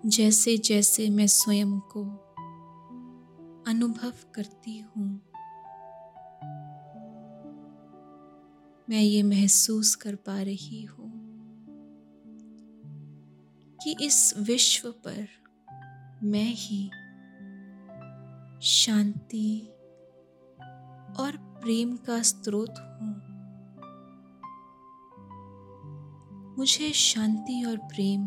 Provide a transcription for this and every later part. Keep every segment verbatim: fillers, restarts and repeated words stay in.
जैसे जैसे मैं स्वयं को अनुभव करती हूँ, मैं ये महसूस कर पा रही हूँ कि इस विश्व पर मैं ही शांति और प्रेम का स्रोत हूँ। मुझे शांति और प्रेम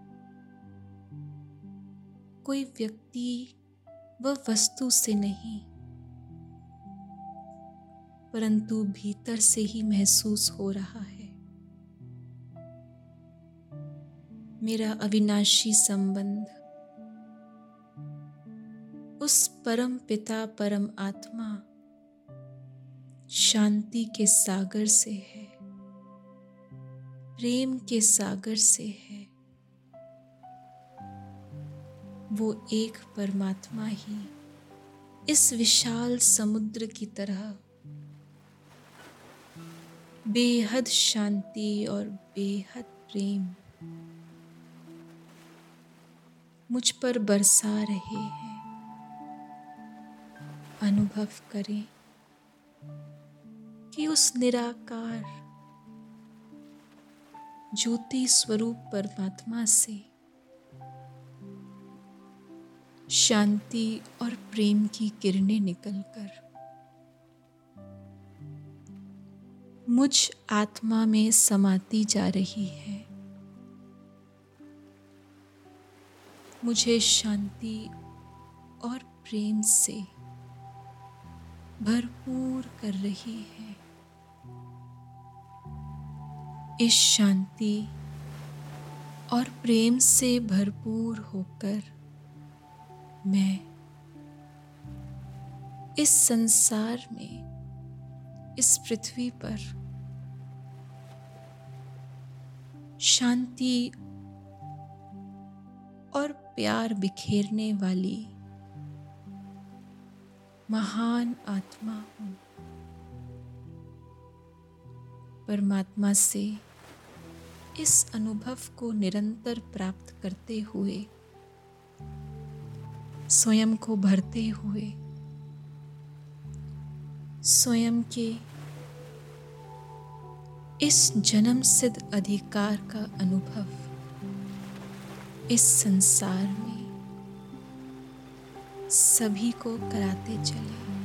कोई व्यक्ति व वस्तु से नहीं, परंतु भीतर से ही महसूस हो रहा है। मेरा अविनाशी संबंध उस परम पिता परम आत्मा शांति के सागर से है, प्रेम के सागर से है। वो एक परमात्मा ही इस विशाल समुद्र की तरह बेहद शांति और बेहद प्रेम मुझ पर बरसा रहे हैं। अनुभव करें कि उस निराकार ज्योति स्वरूप परमात्मा से शांति और प्रेम की किरणें निकलकर मुझ आत्मा में समाती जा रही है। मुझे शांति और प्रेम से भरपूर कर रही है। इस शांति और प्रेम से भरपूर होकर मैं इस संसार में, इस पृथ्वी पर शांति और प्यार बिखेरने वाली महान आत्मा हूँ। परमात्मा से इस अनुभव को निरंतर प्राप्त करते हुए, स्वयं को भरते हुए, स्वयं के इस जन्म सिद्ध अधिकार का अनुभव इस संसार में सभी को कराते चले।